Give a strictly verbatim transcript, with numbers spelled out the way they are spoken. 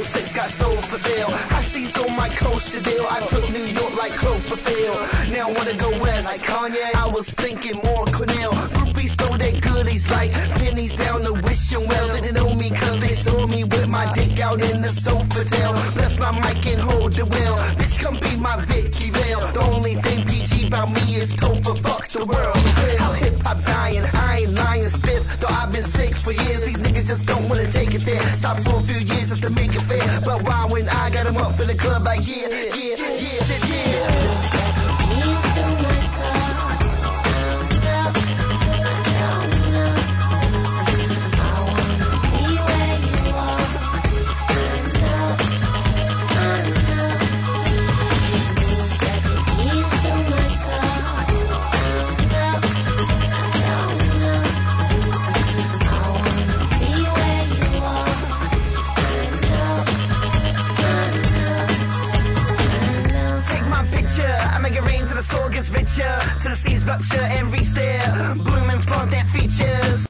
oh six got souls for sale. I seized on my kosher deal. I took New York like Cloverfield. Now I wanna go west like Kanye. I was thinking more Cornell. Groupies stole their goodies like pennies down the wishing well. They didn't know me cause they saw me with my dick out in the Sofitel. Bless my mic and hold the wheel. Bitch, come be my Vicky Vale. The only thing P G about me is Topher. Fuck the world. How hip hop dying, I ain't lying stiff. Though I've been sick for years, these niggas just don't wanna take it there. Stop for a few years just to make it fair. But why when I got them up in the club like yeah, yeah, yeah, yeah, yeah. Till the seas rupture and reach there.